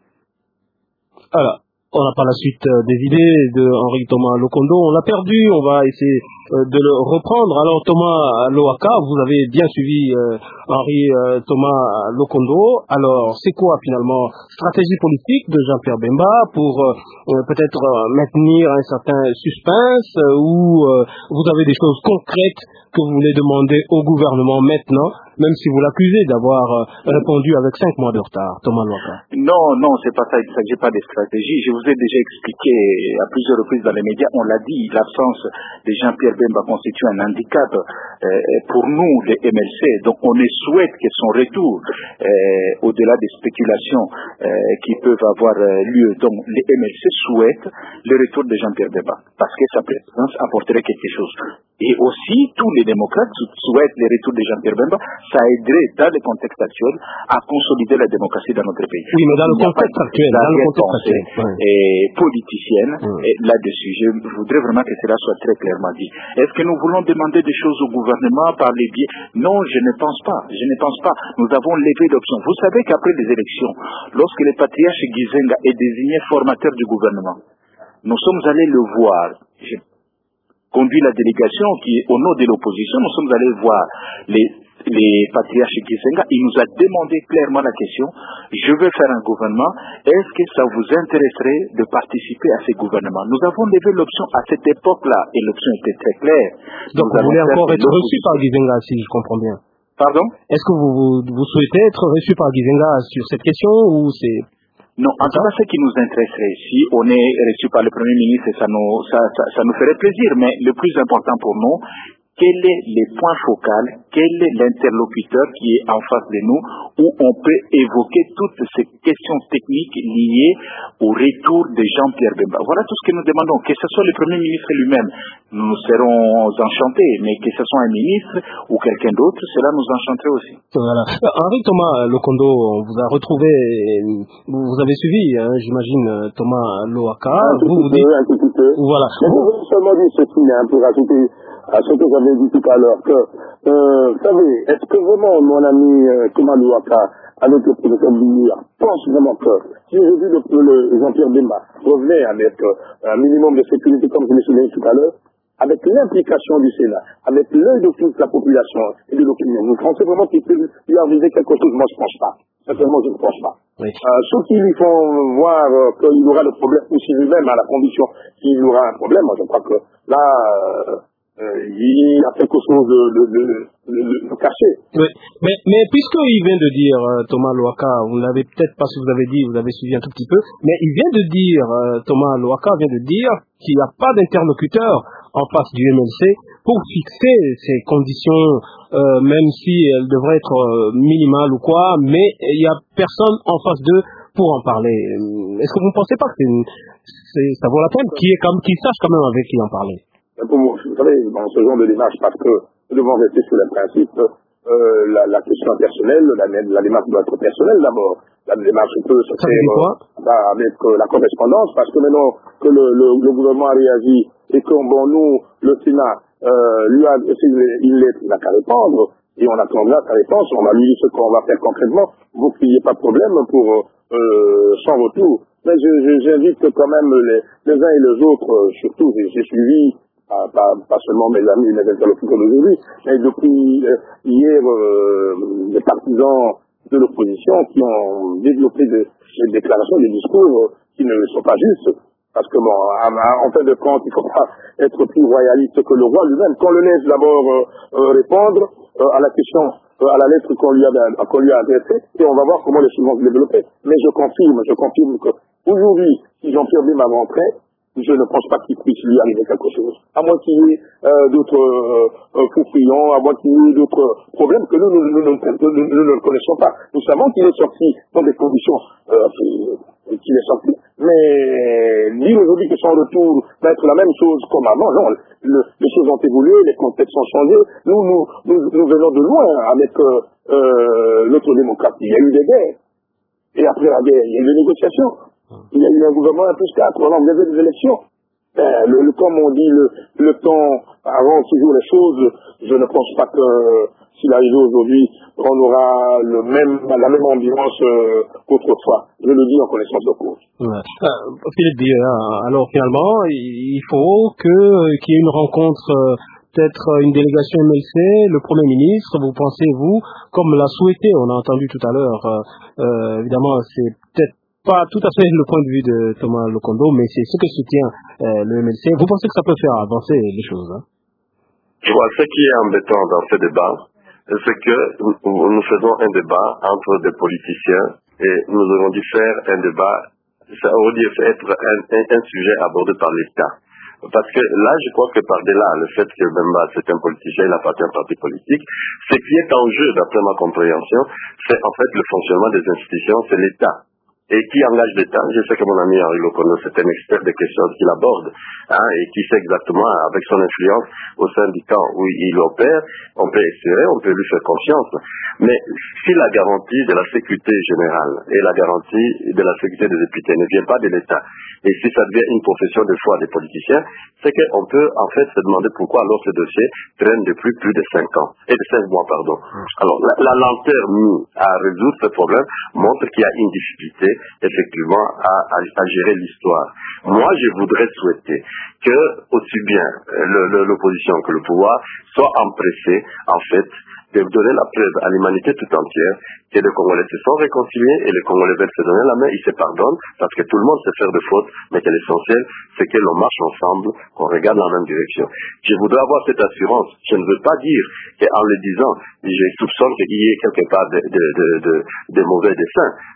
Alors. On n'a pas la suite des idées de Henri Thomas Lokondo. On l'a perdu, on va essayer de le reprendre. Alors Thomas Lowaka, vous avez bien suivi euh, Henri euh, Thomas Lokondo. Alors c'est quoi finalement stratégie politique de Jean-Pierre Bemba pour euh, peut-être euh, maintenir un certain suspense euh, ou euh, vous avez des choses concrètes que vous voulez demander au gouvernement maintenant, même si vous l'accusez d'avoir euh, répondu avec cinq mois de retard, Thomas Lowaka? Non, non, c'est pas ça. Il ne s'agit pas de stratégie. Je vous ai déjà expliqué à plusieurs reprises dans les médias, on l'a dit, l'absence de Jean-Pierre Bemba constitue un handicap euh, pour nous, les M L C. Donc on ne souhaite que son retour, euh, au-delà des spéculations euh, qui peuvent avoir lieu. Donc les M L C souhaitent le retour de Jean-Pierre Bemba, parce que sa présence apporterait quelque chose. Et aussi, tous les démocrates souhaitent le retour de Jean-Pierre Bemba. Ça aiderait, dans le contexte actuel, à consolider la démocratie dans notre pays. Oui, mais dans le contexte actuel, dans le contexte actuel, ouais. Et politicienne, ouais. Et là-dessus, je voudrais vraiment que cela soit très clairement dit. Est-ce que nous voulons demander des choses au gouvernement par les biais? Non, je ne pense pas. Je ne pense pas. Nous avons levé l'option. Vous savez qu'après les élections, lorsque le patriarche Gizenga est désigné formateur du gouvernement, nous sommes allés le voir. J'ai conduit la délégation qui est au nom de l'opposition. Nous sommes allés voir les les patriarches Gizenga, il nous a demandé clairement la question, je veux faire un gouvernement, est-ce que ça vous intéresserait de participer à ce gouvernement? Nous avons levé l'option à cette époque-là, et l'option était très claire. Donc nous vous voulez encore être reçu par Gizenga, si je comprends bien. Pardon? Est-ce que vous, vous, vous souhaitez être reçu par Gizenga sur cette question, ou c'est... Non, en tout cas, ce qui nous intéresserait, si on est reçu par le Premier ministre, ça nous, ça, ça, ça nous ferait plaisir, mais le plus important pour nous, quel est le point focal, quel est l'interlocuteur qui est en face de nous, où on peut évoquer toutes ces questions techniques liées au retour de Jean-Pierre Bemba. Voilà tout ce que nous demandons, que ce soit le Premier ministre lui-même, nous serons enchantés, mais que ce soit un ministre ou quelqu'un d'autre, cela nous enchanterait aussi. Voilà. Henri Thomas Lokondo, on vous a retrouvé, vous avez suivi, hein, j'imagine, Thomas Lohaka. Un vous vous peu, dites, un petit peu. voilà. Mais je veux seulement dire ceci, hein, pour ajouter à ce que j'avais dit tout à l'heure, que, euh, vous savez, est-ce que vraiment mon ami euh, Thomas Lohaka, avec le professeur Bounia, pense vraiment que, si j'ai vu le, le Jean-Pierre Bemba revenait avec euh, un minimum de sécurité, comme je l'ai souligné tout à l'heure, avec l'implication du Sénat, avec l'œil de toute la population et de l'opinion, vous pensez vraiment qu'il peut lui arriver quelque chose? Moi, je ne pense pas. Sincèrement, je ne pense pas. Oui. Euh, ceux qui lui font voir euh, qu'il aura le problème aussi lui-même, à la condition qu'il aura un problème, moi, je crois que là, euh, euh, il y a quelque chose de, de, de, de, de caché. Oui. Mais, mais puisqu'il vient de dire, euh, Thomas Lohaka, vous ne l'avez peut-être pas, si vous avez dit, vous avez suivi un tout petit peu, mais il vient de dire, euh, Thomas Lohaka vient de dire qu'il n'y a pas d'interlocuteur en face du M L C pour fixer ces conditions, euh, même si elles devraient être euh, minimales ou quoi, mais il n'y a personne en face d'eux pour en parler. Est-ce que vous ne pensez pas que c'est une, c'est, ça vaut la peine qu'il qu sache quand même avec qui en parler? Pour moi, vous savez, dans ce genre de démarche, parce que nous devons rester sur les principes, euh, la, la question personnelle, la, la démarche doit être personnelle d'abord. La démarche peut se faire euh, avec euh, la correspondance, parce que maintenant que le, le, le gouvernement a réagi et que bon, nous, le Sénat, euh, lui a une lettre, il n'a qu'à répondre, et on attendra sa réponse, on va lui dire ce qu'on va faire concrètement, vous qu'il n'y ait pas de problème pour euh, son retour. Mais j'invite quand même les, les uns et les autres, euh, surtout, j'ai suivi, pas, pas, pas seulement mes amis et mes interlocuteurs d'aujourd'hui, mais depuis euh, hier, euh, des partisans de l'opposition qui ont développé des, des déclarations, des discours euh, qui ne sont pas justes. Parce que bon, en fin de compte, il ne faut pas être plus royaliste que le roi lui-même. Qu'on le laisse d'abord euh, euh, répondre euh, à la question, euh, à la lettre qu'on lui a, qu'on lui a adressée, et on va voir comment les choses vont se développer. Mais je confirme, je confirme que aujourd'hui, si Jean-Pierre Bemba rentrait, je ne pense pas qu'il puisse lui arriver quelque chose. À moins qu'il y ait euh, d'autres euh, euh, fouillons, à moins qu'il y ait d'autres problèmes que nous, nous, nous, nous, nous, nous, nous ne connaissons pas. Nous savons qu'il est sorti dans des conditions euh, qu'il est sorti. Mais dire aujourd'hui que son retour va être la même chose comme avant, non. Le, les choses ont évolué, les contextes ont changé. Nous, nous, nous, nous venons de loin avec euh, euh, notre démocratie. Il y a eu des guerres. Et après la guerre, il y a eu des négociations. Il y a eu un gouvernement à plus quatre, on a organisé des élections. Euh, le, le, comme on dit, le, le temps avance toujours les choses. Je ne pense pas que s'il arrive aujourd'hui, on aura le même, la même ambiance euh, qu'autrefois. Je le dis en connaissance de cause. Ouais. Euh, Philippe dit, alors finalement, il faut que qu'il y ait une rencontre, euh, peut-être une délégation M L C, le Premier ministre, vous pensez-vous, comme l'a souhaité, on a entendu tout à l'heure, euh, euh, évidemment, c'est peut-être pas tout à fait le point de vue de Thomas Lokondo, mais c'est ce que soutient euh, le M L C. Vous pensez que ça peut faire avancer les choses, hein? Je vois, ce qui est embêtant dans ce débat, c'est que nous faisons un débat entre des politiciens et nous aurons dû faire un débat, ça aurait dû être un, un, un sujet abordé par l'État. Parce que là, je crois que par-delà le fait que Bemba, c'est un politicien, il appartient à un parti politique, ce qui est en jeu, d'après ma compréhension, c'est en fait le fonctionnement des institutions, c'est l'État. Et qui engage l'État. Je sais que mon ami Henri Lokondo, c'est un expert des questions qu'il aborde, hein, et qui sait exactement, avec son influence au sein du camp où il opère, on peut espérer, on peut lui faire confiance. Mais si la garantie de la sécurité générale et la garantie de la sécurité des députés ne vient pas de l'État, et si ça devient une profession de foi des politiciens, c'est qu'on peut en fait se demander pourquoi alors ce dossier traîne depuis plus de cinq ans, et de cinq mois, pardon. Alors, la, la lenteur mise à résoudre ce problème montre qu'il y a une difficulté effectivement à, à, à gérer l'histoire. Moi, je voudrais souhaiter que aussi bien l'opposition que le pouvoir soient empressés, en fait, de donner la preuve à l'humanité tout entière que les Congolais se sont réconciliés et les Congolais veulent se donner la main, ils se pardonnent parce que tout le monde sait faire des fautes, mais que l'essentiel, c'est que l'on marche ensemble, qu'on regarde dans la même direction. Je voudrais avoir cette assurance. Je ne veux pas dire qu'en le disant, je soupçonne qu'il y ait quelque part de, de, de, de, de mauvais desseins.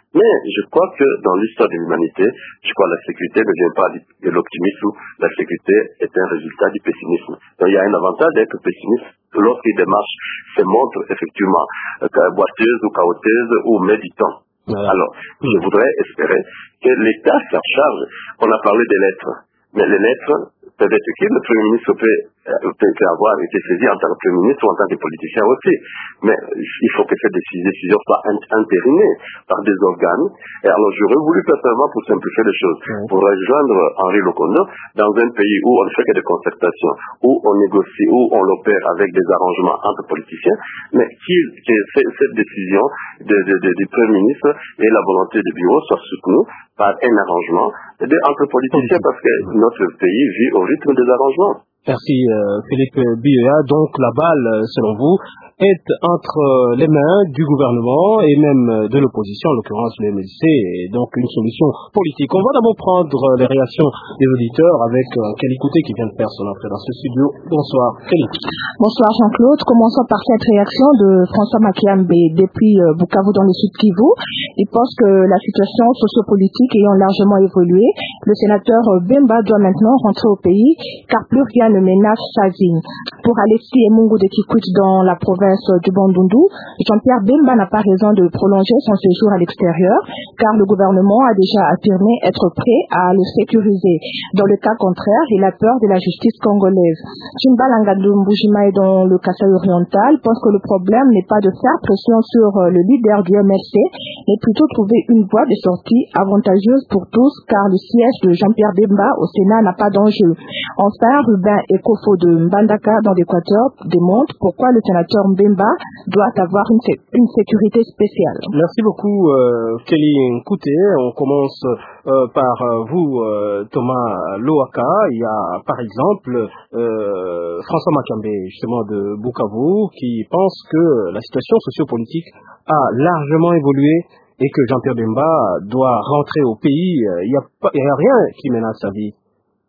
Mais je crois que dans l'histoire de l'humanité, je crois que la sécurité ne vient pas de l'optimisme, ou la sécurité est un résultat du pessimisme. Donc il y a un avantage d'être pessimiste lorsqu'une démarche se montre effectivement euh, boiteuse ou chaotique ou méditant. Voilà. Alors, je voudrais espérer que l'État s'en charge. On a parlé des lettres, mais les lettres, peut-être que le Premier ministre peut, peut, peut avoir été saisi en tant que Premier ministre ou en tant que politicien aussi. Mais il faut que cette décision soit intérinée par des organes. Et alors, j'aurais voulu personnellement, pour simplifier les choses, mmh. pour rejoindre Henri Lokondo dans un pays où on ne fait que des concertations, où on négocie, où on l'opère avec des arrangements entre politiciens, mais qui, que cette décision de, de, de, du Premier ministre et la volonté du bureau soient soutenues par un arrangement de, entre politiciens, parce que notre pays vit au rythme des arrangements. Merci euh, Philippe Biéa. Donc la balle, selon vous, est entre les mains du gouvernement et même de l'opposition, en l'occurrence le M L C, et donc une solution politique. On va d'abord prendre les réactions des auditeurs avec euh, Kelly Kouté qui vient de faire son entrée dans ce studio. Bonsoir Kelly. Bonsoir Jean-Claude. Commençons par cette réaction de François Makiambe depuis euh, Bukavu dans le sud Kivu. Il pense que la situation sociopolitique ayant largement évolué, le sénateur Bemba doit maintenant rentrer au pays car plus rien ne menace sa vie. Pour Alexis et Mungu de Kikwit dans la province du Bandundu, Jean-Pierre Bemba n'a pas raison de prolonger son séjour à l'extérieur car le gouvernement a déjà affirmé être prêt à le sécuriser. Dans le cas contraire, il a peur de la justice congolaise. Chimbalanga Mbujima dans le Kasaï oriental pense que le problème n'est pas de faire pression sur le leader du M L C, mais plutôt trouver une voie de sortie avantageuse pour tous car le siège de Jean-Pierre Bemba au Sénat n'a pas d'enjeu. Enfin, Ruben Ekofo de Mbandaka dans l'Équateur démontre pourquoi le sénateur Mbemba doit avoir une, sé- une sécurité spéciale. Merci beaucoup euh, Kelly Kouté. On commence euh, par euh, vous euh, Thomas Loaka. Il y a par exemple euh, François Makiambe justement de Bukavu qui pense que la situation sociopolitique a largement évolué et que Jean-Pierre Bemba doit rentrer au pays. Il n'y a, pas, il y a rien qui menace sa vie.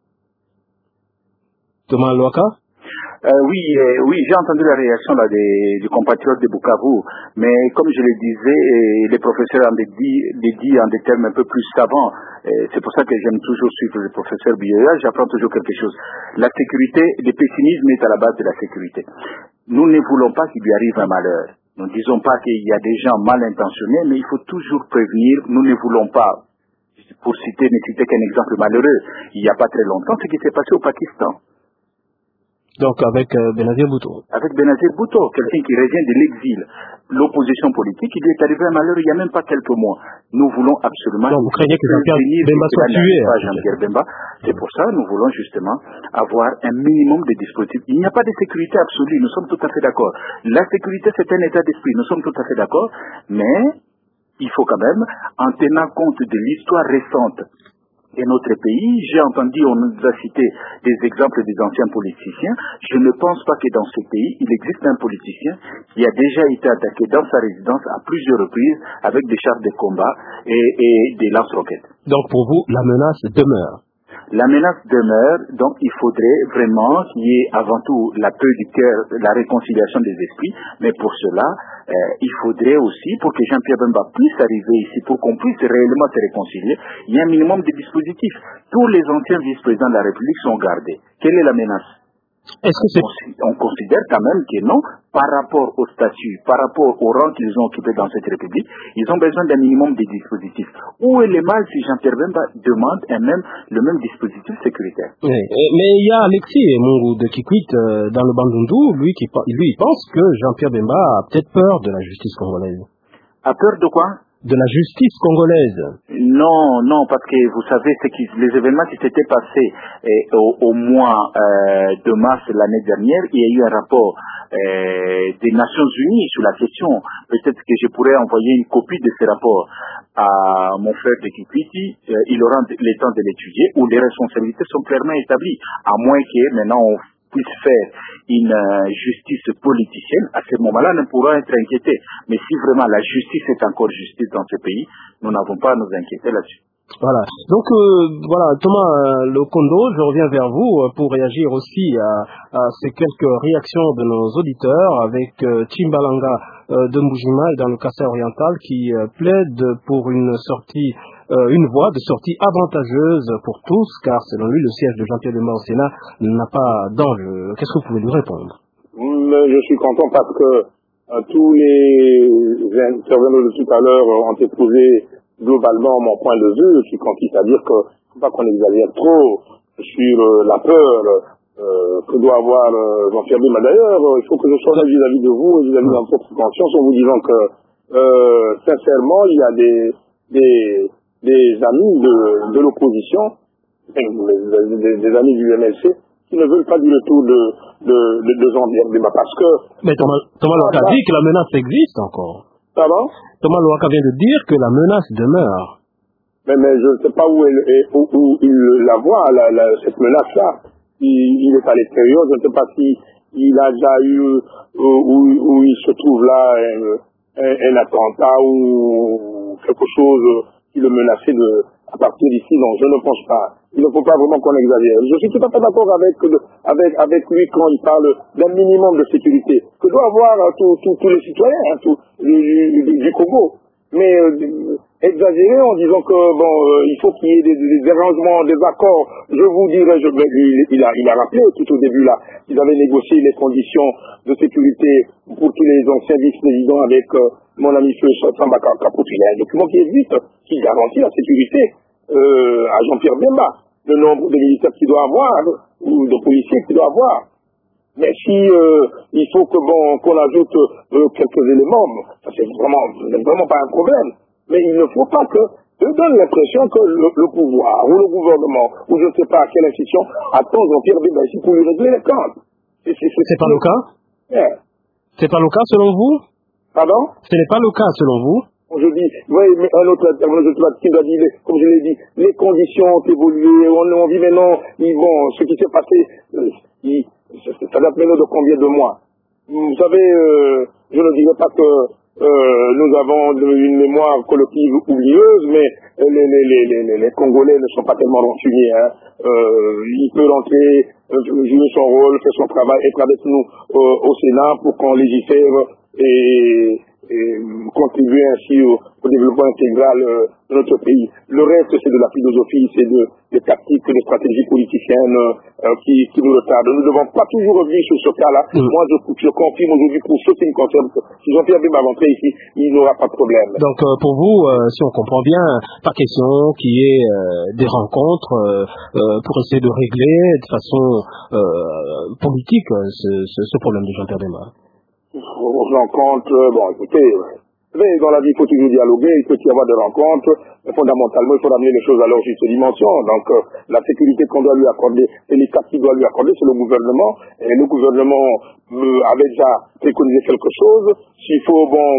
Thomas Loaka. Euh, oui, euh, oui, j'ai entendu la réaction là des, des compatriotes de Bukavu, mais comme je le disais, et les professeurs en les dit, les dit en des termes un peu plus savants, c'est pour ça que j'aime toujours suivre le professeur Biéa, j'apprends toujours quelque chose. La sécurité, le pessimisme est à la base de la sécurité. Nous ne voulons pas qu'il lui arrive un malheur. Nous ne disons pas qu'il y a des gens mal intentionnés, mais il faut toujours prévenir. Nous ne voulons pas, pour citer, ne citer qu'un exemple malheureux, il n'y a pas très longtemps, ce qui s'est passé au Pakistan. Donc avec euh, Benazir Bhutto. Avec Benazir Bhutto, quelqu'un qui revient de l'exil, l'opposition politique, il lui est arrivé un malheur il n'y a même pas quelques mois. Nous voulons absolument... Donc vous craignez que Jean-Pierre Bemba soit tué. Pas Jean-Pierre Bemba. C'est pour ça que nous voulons justement avoir un minimum de dispositifs. Il n'y a pas de sécurité absolue, nous sommes tout à fait d'accord. La sécurité, c'est un état d'esprit, nous sommes tout à fait d'accord, mais il faut quand même, en tenant compte de l'histoire récente et notre pays, j'ai entendu, on nous a cité des exemples des anciens politiciens. Je ne pense pas que dans ce pays, il existe un politicien qui a déjà été attaqué dans sa résidence à plusieurs reprises avec des chars de combat et, et des lance-roquettes. Donc pour vous, la menace demeure. La menace demeure, donc il faudrait vraiment qu'il y ait avant tout la paix du cœur, la réconciliation des esprits, mais pour cela, euh, il faudrait aussi, pour que Jean-Pierre Bemba puisse arriver ici, pour qu'on puisse réellement se réconcilier, il y a un minimum de dispositifs. Tous les anciens vice-présidents de la République sont gardés. Quelle est la menace? Est-ce que c'est... On considère quand même que non, par rapport au statut, par rapport au rang qu'ils ont occupé dans cette République, ils ont besoin d'un minimum de dispositifs. Où est le mal si Jean-Pierre Bemba demande un même, le même dispositif sécuritaire? Oui, mais il y a Alexis Mungu de Kikwit euh, dans le Bandundu, lui qui lui il pense que Jean-Pierre Bemba a peut-être peur de la justice congolaise. A peur de quoi? De la justice congolaise. Non, non, parce que vous savez, c'est qui, les événements qui s'étaient passés eh, au, au mois euh, de mars l'année dernière, il y a eu un rapport euh, des Nations Unies sur la question. Peut-être que je pourrais envoyer une copie de ce rapport à mon frère de Kikwiti, euh, il aura le temps de l'étudier, où les responsabilités sont clairement établies, à moins que maintenant on puisse faire une euh, justice politicienne, à ce moment-là, nous pourrons être inquiétés. Mais si vraiment la justice est encore justice dans ce pays, nous n'avons pas à nous inquiéter là-dessus. Voilà. Donc euh, voilà, Thomas euh, Lokondo, je reviens vers vous euh, pour réagir aussi à, à ces quelques réactions de nos auditeurs avec euh, Chimbalanga euh, de Mbujima et dans le Kassai oriental qui euh, plaide pour une sortie, euh, une voie de sortie avantageuse pour tous, car selon lui, le siège de Jean-Pierre Bemba au Sénat n'a pas d'enjeu. Qu'est-ce que vous pouvez lui répondre? Je suis content parce que euh, tous les intervenants de tout à l'heure ont exposé globalement mon point de vue, qui consiste à dire que faut pas qu'on exagère trop sur euh, la peur euh, que doit avoir euh, Jean-Pierre Bemba. D'ailleurs, euh, il faut que je sois vis-à-vis de vous et vis-à-vis de ma propre conscience en vous disant que euh, sincèrement, il y a des des, des amis de, de l'opposition, des, des, des amis du M L C, qui ne veulent pas du retour de, de, de, de Jean-Pierre Bemba parce que... Mais Thomas, Thomas Louaka dit que la menace existe encore. Pardon? Thomas Louaka vient de dire que la menace demeure. Mais, mais je ne sais pas où, elle, où, où il la voit, la, la, cette menace-là. Il, il est à l'extérieur, je ne sais pas si il a déjà eu, où, où il se trouve là, un, un, un attentat ou quelque chose qui le menaçait de, à partir d'ici. Non, je ne pense pas. Il ne faut pas vraiment qu'on exagère. Je suis tout à fait d'accord avec, avec, avec lui quand il parle d'un minimum de sécurité que doivent avoir tous les citoyens hein, tout, du, du, du Congo. Mais euh, exagérer en disant que bon, euh, il faut qu'il y ait des, des, des arrangements, des accords. Je vous dirais, je, il, il, a, il a rappelé tout au début là, qu'ils avaient négocié les conditions de sécurité pour tous les anciens vice-présidents avec euh, mon ami Feu Samba Capote. Il y a un document qui existe, qui garantit la sécurité euh, à Jean-Pierre Bemba, le nombre de militaires qu'il doit avoir ou de policiers qu'il doit avoir. Mais si euh, il faut que bon qu'on ajoute euh, quelques éléments, ça c'est vraiment, vraiment pas un problème. Mais il ne faut pas que eux donnent l'impression que le, le pouvoir ou le gouvernement ou je ne sais pas quelle institution attend Jean-Pierre Bemba ici pour lui régler les comptes. C'est, c'est, c'est, c'est pas le cas. Yeah. C'est pas le cas selon vous? Pardon? Ce n'est pas le cas selon vous? Je dis, oui, mais un autre intervenant, je sais qui doit dire, comme je l'ai dit, les conditions ont évolué, on, on vit maintenant, ils, bon, ce qui s'est passé, euh, il, ça date maintenant de combien de mois? Vous savez, euh, je ne dirais pas que euh, nous avons une mémoire collective oublieuse, mais les, les, les, les, les Congolais ne sont pas tellement rancuniers. Hein. Euh, il peut rentrer, euh, jouer son rôle, faire son travail, être avec nous euh, au Sénat pour qu'on légifère et... et contribuer ainsi au, au développement intégral euh, de notre pays. Le reste, c'est de la philosophie, c'est de, des tactiques, des stratégies politiciennes euh, qui, qui nous retardent. Nous ne devons pas toujours revenir sur ce cas-là. Mmh. Moi, je, je confirme aujourd'hui pour ceux qui me concernent que si Jean-Pierre Bemba va rentrer ici, il n'aura pas de problème. Donc, euh, pour vous, euh, si on comprend bien, pas question qu'il y ait euh, des rencontres euh, euh, pour essayer de régler de façon euh, politique ce, ce, ce problème de Jean-Pierre Bemba. Rencontre, bon, écoutez, mais dans la vie, il faut toujours dialoguer, il peut y avoir des rencontres, mais fondamentalement, il faut ramener les choses à leur juste dimension. Donc, euh, la sécurité qu'on doit lui accorder, et les cas qu'il doit lui accorder, c'est le gouvernement, et le gouvernement euh, avait déjà préconisé quelque chose. S'il faut, bon,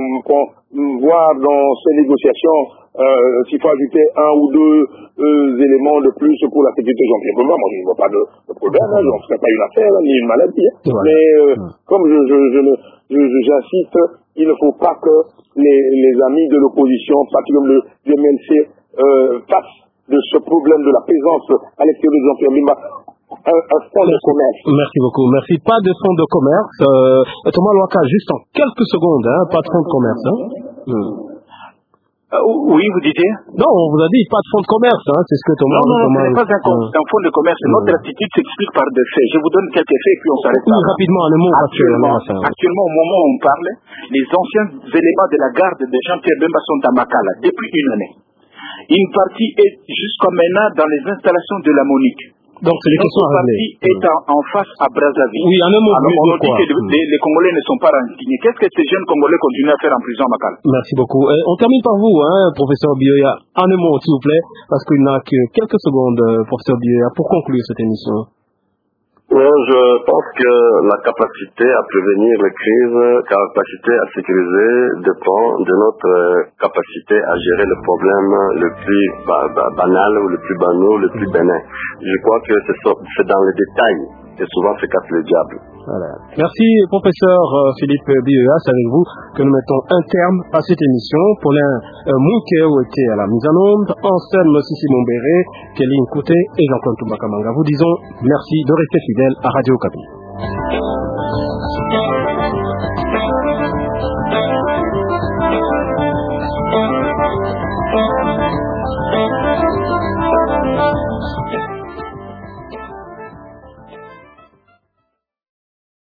voir dans ces négociations, euh, s'il faut ajouter un ou deux euh, éléments de plus pour la sécurité de Jean-Pierre Bemba, moi, je ne vois pas de, de problème, hein, je ne ferai pas une affaire, ni une maladie. Hein. Ouais. Mais, euh, ouais. comme je, je, je ne... j'insiste, il ne faut pas que les, les amis de l'opposition, particulièrement le M L C, euh, fassent de ce problème de la présence à l'extérieur de Jean-Pierre Bemba un, un fonds de commerce. Merci beaucoup. Merci. Pas de fonds de commerce. Euh, Thomas Louaka, juste en quelques secondes, hein, pas de fonds de commerce. Hein. Mmh. Euh, oui, vous disiez? Non, on vous a dit pas de fonds de commerce, hein, c'est ce que Thomas... Non, non, Thomas, ce n'est pas un, un fonds de commerce. Mmh. Notre attitude s'explique par des faits. Je vous donne quelques faits et puis on s'arrête là. Oui, rapidement, un mot. Actuellement, actuellement, au moment où on parle, les anciens éléments de la garde de Jean-Pierre Bemba sont à Makala depuis une année. Une partie est jusqu'à maintenant dans les installations de la Monique. Donc, c'est les questions à régler. Notre partie est en, en face à Brazzaville. Oui, en un mot. Alors, on nous dit que les, les, les Congolais ne sont pas rensignés. Qu'est-ce que ces jeunes Congolais continuent à faire en prison à Makala? Merci beaucoup. Euh, on termine par vous, hein, professeur Bioya. En un mot, s'il vous plaît, parce qu'il n'a que quelques secondes, professeur Bioya, pour conclure cette émission. Oui, je pense que la capacité à prévenir les crises, la capacité à sécuriser dépend de notre capacité à gérer le problème le plus ba- ba- banal ou le plus banal, le plus bénin. Je crois que c'est, c'est dans les détails et souvent c'est casse le diable. Voilà. Merci, professeur Philippe Bioya. C'est avec vous que nous mettons un terme à cette émission. Paulin euh, Mounkeo était à la mise en onde, Anselme Sissi Mombéré, Kelly Nkouté et Jean-Claude Toubakamanga. Vous disons merci de rester fidèle à Radio Okapi.